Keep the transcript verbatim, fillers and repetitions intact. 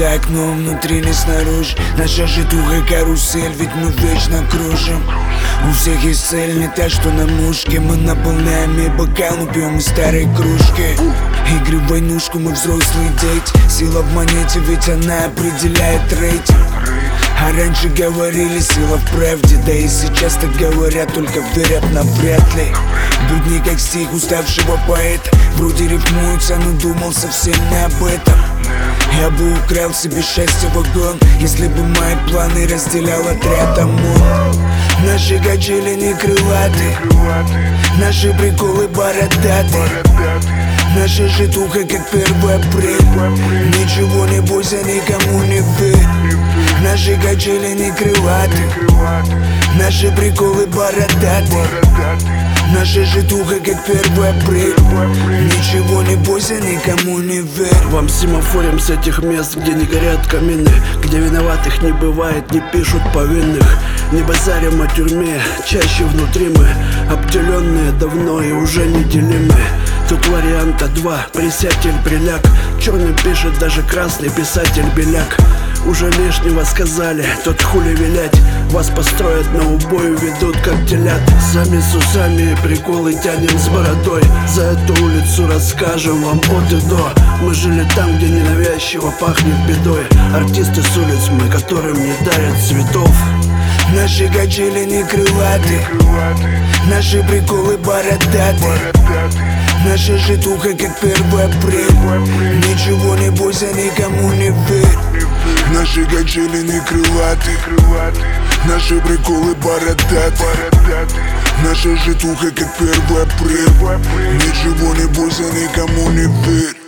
за окном, внутри не снаружи. Наша житуха карусель, ведь мы вечно кружим. У всех есть цель, не та, что на мушке. Мы наполняем и бокал, но пьем из старой кружки. Игры в войнушку, мы взрослые дети. Сила в монете, ведь она определяет рейтинг. А раньше говорили, сила в правде. Да и сейчас так говорят, только верят навряд ли. Будни как стих уставшего поэта. Вроде рифмуется, но думал совсем не об этом. Я бы украл себе счастье вагон, если бы мои планы разделял отряд ОМОН. Наши качели не крылаты, наши приколы бородаты. Наша житуха как первый апрель. Ничего не бойся, никому не верь. Наши качели не крылаты, наши приколы бородаты. Наша житуха как первый апрель. Ничего не бойся, никому не верь. Вам семафорим с этих мест, где не горят камины, где виноватых не бывает, не пишут повинных. Не базарим о тюрьме, чаще внутри мы обделенные давно и уже неделимы. Тут варианта два, присядь или приляг. Черный пишет даже красный писатель Беляк. Уже лишнего сказали, тот хули вилять. Вас построят на убой, ведут как телят. Сами с усами приколы тянем с бородой. За эту улицу расскажем вам от и до. Мы жили там, где ненавязчиво пахнет бедой. Артисты с улиц мы, которым не дарят цветов. Наши качели не крылаты, наши приколы бородаты. Наша житуха как первый апрель. Ничего не бойся, никому не верь. Наши качели не крылаты, наши приколы бородаты. Наша житуха как первый апрель. Ничего не бойся, никому не верь.